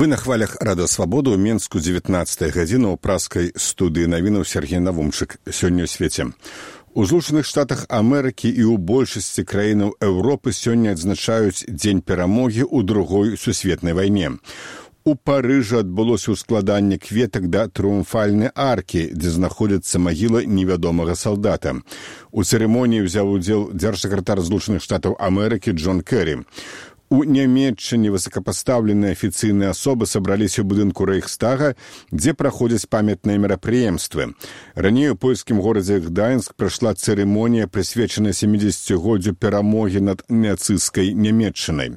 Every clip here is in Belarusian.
Вы на хвалях Рада Свабоды ў Менску 19 гадзіна ў праскай студыі навінаў Сергей Навумчык. Сёння ў свеце. У Злучаных Штатах Амерыкі і ў большасці краінаў Еўропы сёння адзначаюць Дзень перамогі ў Другой сусветнай вайне. У Парыжы адбылося ўскладанне кветак да трыумфальнай аркі, дзе знаходзіцца магіла невядомага салдата. У цырымоніі ўзяў удзел дзяржсакратар Злучаных Штатаў Амерыкі Джон Кэрі. У Нямецчыне высокапастаўленыя афіцыйныя асобы сабраліся ў будынку Рэйхстага, дзе праходзяць памятныя мерапрыемствы. Раней у польскім горадзе Гданьск прайшла цырымонія, прысвечаная 70-годдзю перамогі над нацысцкай Нямецчынай.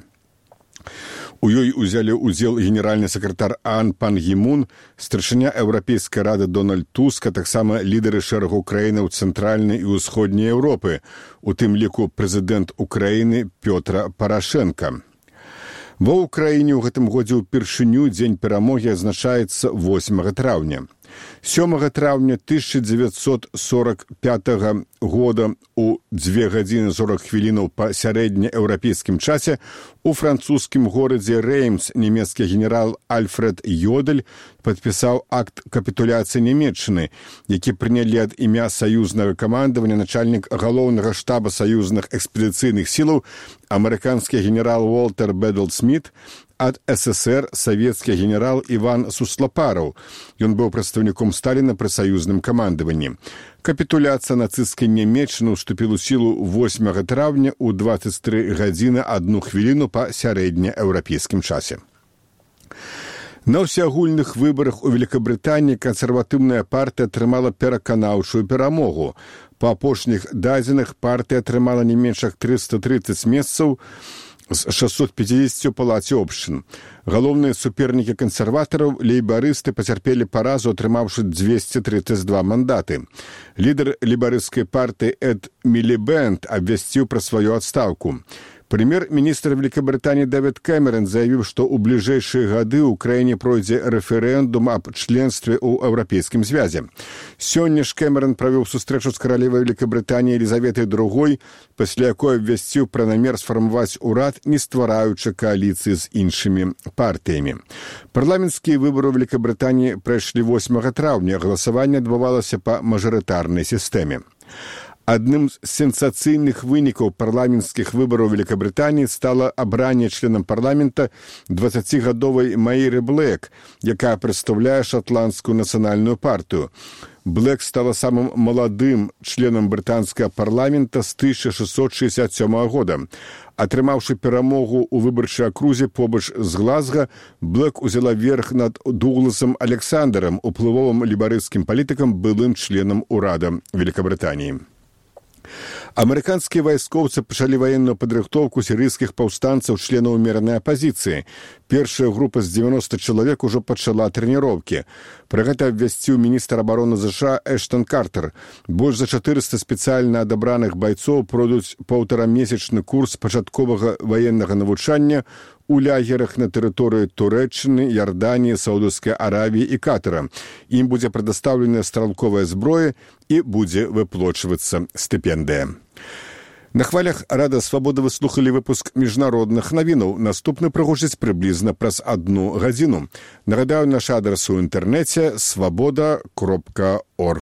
У ёй узялі ўдзел генеральны сакратар АН Пан Гі Мун, старшыня Еўрапейскай рады Дональд Туск, а таксама лідары шэрагу краінаў цэнтральнай і ўсходняй Еўропы, у тым ліку прэзідэнт Украіны Пётра Парашэнка. Ва ўкраіне ў гэтым годзе ўпершыню Дзень перамогі адзначаецца 8 траўня. 7 траўня 1945 года у 2 гадзіны 40 хвілінаў па сярэднееўрапейскім часе у французскім горадзе Реймс нямецкі генерал Альфред Йодель падпісаў акт капітуляцыі Нямецчыны, які прынялі ад імя саюзнага камандавання начальнік галоўнага штаба саюзных экспедыцыйных сілаў амерыканскі генерал Уолтер Бэдл Сміт, ад СССР савецкі генерал Іван Суслапараў. Ён быў прадстаўніком Сталіна пры саюзным камандаванні. Капітуляцыя нацысцкай Нямецчыны ўступіла ў сілу 8 траўня ў 23 гадзіны 1 хвіліну па сярэднееўрапейскім часе. На ўсеагульных выбарах у Великабрытаніі кансерватыўная партыя атрымала пераканаўчую перамогу. Па апошніх дадзеных партыя атрымала не менш як 330 месцаў з 650 палаце общин. Галоўныя супернікі кансерватараў, лейбарысты, пацярпелі паразу, атрымаўшы 232 мандаты. Лідар лейбарысцкай партыі Эд Мілібэнд абвясціў пра сваю адстаўку. Прэм'ер-міністр Великабрытаніі Дэвід Кэмерон заявіў, што ў бліжэйшыя гады ў краіне пройдзе рэферэндум аб членстве ў Еўрапейскім звязе. Сёння ж Кэмерон правёў сустрэчу з каралевай Великабрытаніі Елізаветай II, пасля якой абвясціў пра намер сфармаваць урад, не ствараючы кааліцыі з іншымі партыямі. Парламенцкія выбары ў Великабрытаніі прайшлі 8 траўня, галасаванне адбывалася па мажарытарнай сістэме. Адным з сенсацыйных вынікаў парламенцкіх выбараў Великабрытаніі стала абранне членам парламента 20-гадовай Маіры Блэк, якая прадстаўляе шатландскую нацыянальную партыю. Блэк стала самым маладым членам брытанскага парламента з 1667 года. Атрымаўшы перамогу ў выбарчай акрузе побач з Глазга, Блэк узяла верх над Дугласам Александрам, уплывовым лейбарысцкім палітыкам, былым членам урада Великабрытаніі. Амерыканскія вайскоўцы пачалі ваенную падрыхтоўку сірыйскіх паўстанцаў членаў умеранай апазіцыі. Першая група з 90 чалавек ужо пачала трэніроўкі. Пра гэта абвясціў міністр абароны США Эштон Картер. Больш за 400 спецыяльна адабраных байцоў пройдуць паўтарамесячны курс пачатковага ваеннага навучання у лагерах на тэрыторыі Турэччыны, Ярданіі, Саудаўскай Аравіі і Катара. Ім будзе прадастаўленая стралковая зброя і будзе выплочвацца стыпендыя. На хвалях Рада Свабоды вы слухалі выпуск міжнародных навінаў. Наступны прагучыць прыблізна праз 1 гадзіну. Нагадаю, наш адрас у інтэрнэце swaboda.org.